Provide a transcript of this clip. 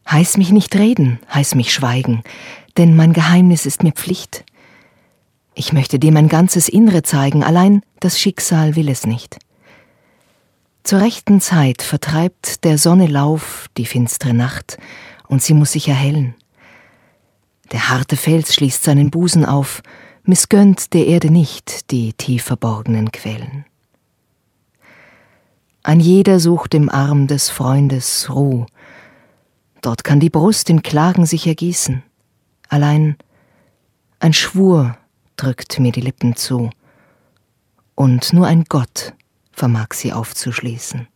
Heiß mich nicht reden, heiß mich schweigen, denn mein Geheimnis ist mir Pflicht. Ich möchte dir mein ganzes Innere zeigen, allein das Schicksal will es nicht. Zur rechten Zeit vertreibt der Sonne Lauf die finstere Nacht, und sie muss sich erhellen. Der harte Fels schließt seinen Busen auf, missgönnt der Erde nicht die tief verborgenen Quellen. Ein jeder sucht im Arm des Freundes Ruh, dort kann die Brust in Klagen sich ergießen. Allein ein Schwur drückt mir die Lippen zu, und nur ein Gott vermag sie aufzuschließen.